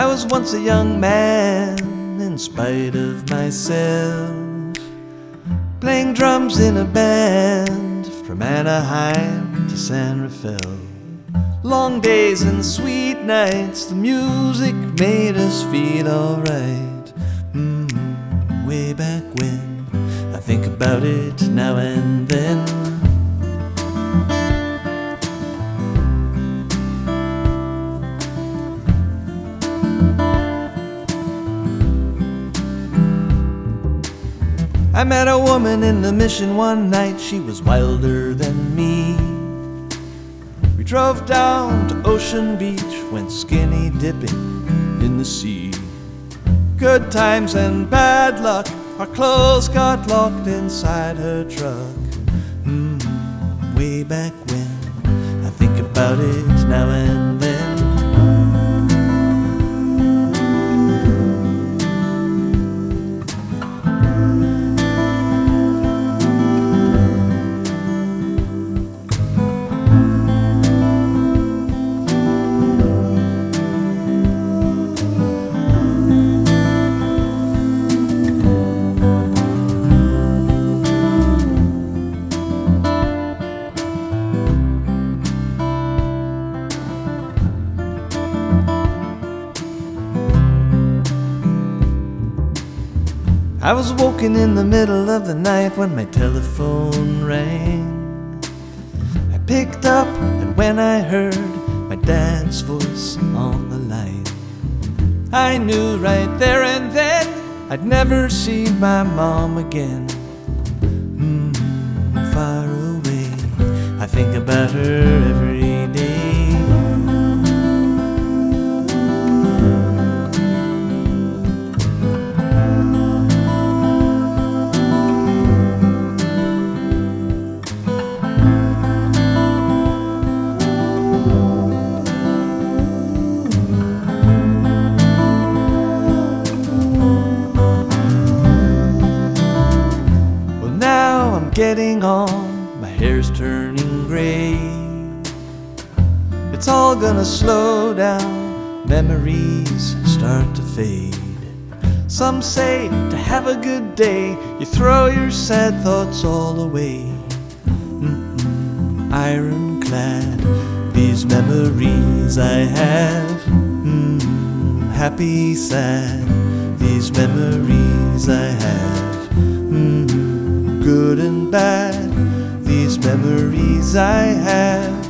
I was once a young man, in spite of myself, playing drums in a band from Anaheim to San Rafael. Long days and sweet nights, the music made us feel alright. Way back when, I think about it now and then. I met a woman in the Mission one night, she was wilder than me. We drove down to Ocean Beach, went skinny dipping in the sea. Good times and bad luck, our clothes got locked inside her truck. Way back when, I think about it now and then. I was woken in the middle of the night when my telephone rang. I picked up, and when I heard my dad's voice on the line, I knew right there and then I'd never see my mom again. Far away, I think about her every day. Getting on, my hair's turning gray. It's all gonna slow down, memories start to fade. Some say to have a good day, you throw your sad thoughts all away. Ironclad, these memories I have. Happy, sad, these memories I have. Good and bad, these memories I have.